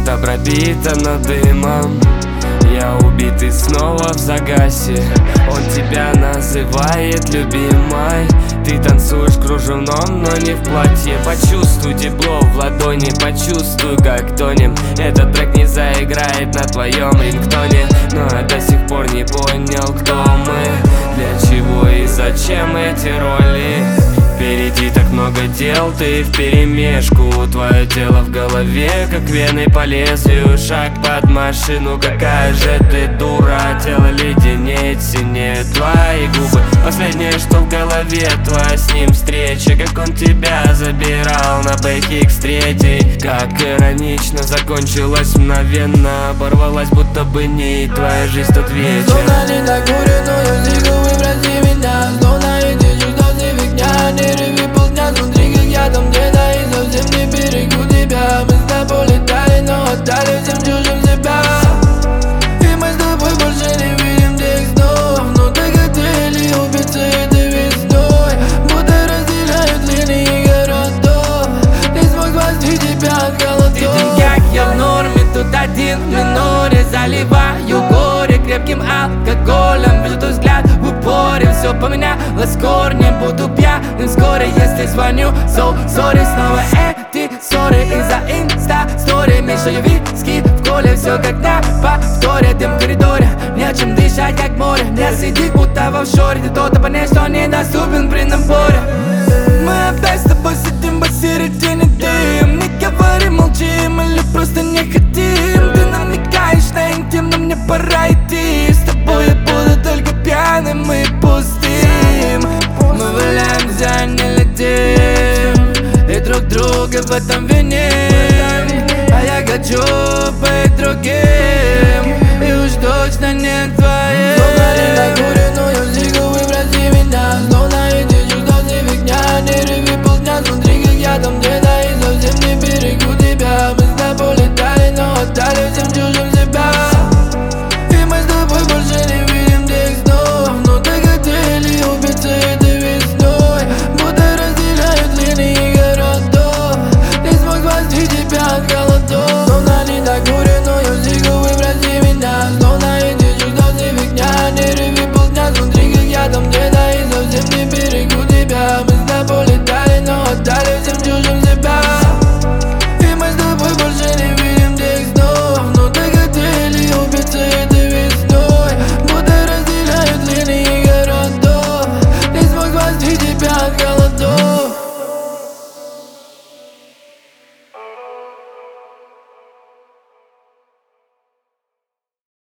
Комната пробита, но дымом. Я убитый снова в загасе. Он тебя называет любимой. Ты танцуешь в кружевном, но не в платье. Почувствуй тепло в ладони, почувствуй, как тонем. Этот трек не заиграет на твоем рингтоне, но я до сих пор не понял, кто мы, для чего и зачем эти роли. Впереди так много дел, ты вперемешку. Твое тело в голове, как вены по лезвию. Шаг под машину, какая же ты дура. Тело леденеет, синее твои губы. Последнее, что в голове, твоя с ним встреча. Как он тебя забирал на BX3. Как иронично закончилась мгновенно. Оборвалась, будто бы не твоя жизнь тот вечер. Словно не накурен, но я стиху, выброси меня. Словно эти чувства все фигня. Не рыви полдня, смотри, как я там где-то. И совсем не берегу тебя. Мы с тобой летали, но отдали всем чужим себя. И мы с тобой больше не видим тех снов. Но так хотели убиться этой весной. Будто разделяют линии городов. Не смог спасти тебя от холодов. Видим, как я в норме, тут один в миноре. Заливаю горе крепким алкоголем. Вижу твой взгляд в упоре, все поменялось с корнем. Буду пьяным вскоре, если звоню. Sorry, снова эти ссоры из-за инста-стори. Мешаю виски в коле, все как на повторе. Дым в коридоре, не о чем дышать, как море. Не сидит, будто в офшоре. Ты тот, понять, что недоступен при наборе. Мы опять с тобой сидим посередине дым. Не говорим, молчим или просто не хотим. Ты намекаешь на интим, но мне пора идти. С тобой я буду только пьяным и пустым. Мы валяемся, не летим, и друг друга в этом виним. А я хочу быть другим, и уж точно не твоим.